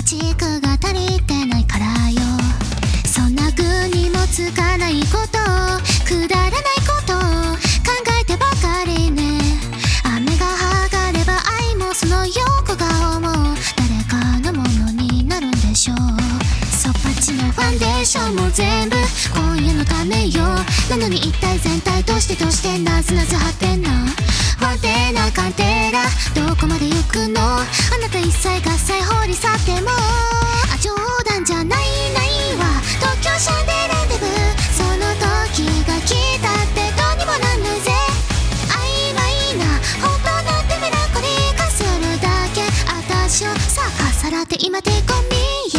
チックが足りてないからよ。そんな具にもつかないこと、くだらないこと考えてばかりね。雨が剥がれば愛もその横顔も誰かのものになるんでしょう。そっぱちのファンデーションも全部今夜のためよ。なのに一体全体としてなずなず張ってんの。不安定なカンテラどこまで行くの。あなた一切合切放り去っても冗談じゃないわ。東京シャンデレンデブその時が来たってどうにもなんないぜ。曖昧な本当なんてメランコリー化するだけ。私をさあさらって今手込み